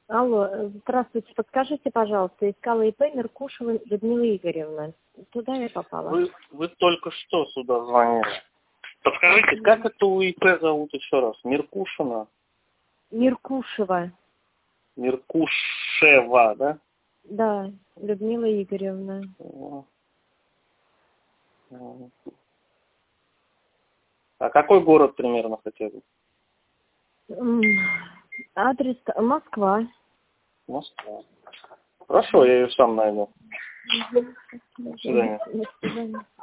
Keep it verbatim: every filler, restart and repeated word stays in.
Алло, здравствуйте, подскажите, пожалуйста, искала ИП Меркушева Людмила Игоревна. Туда я попала. Вы, вы только что сюда звонили. Подскажите, как это у ИП зовут еще раз? Меркушина? Меркушева. Меркушева, да? Да, Людмила Игоревна. А какой город примерно хотя бы? Адрес Москва. Москва. Хорошо, я ее сам найду. До свидания. До свидания.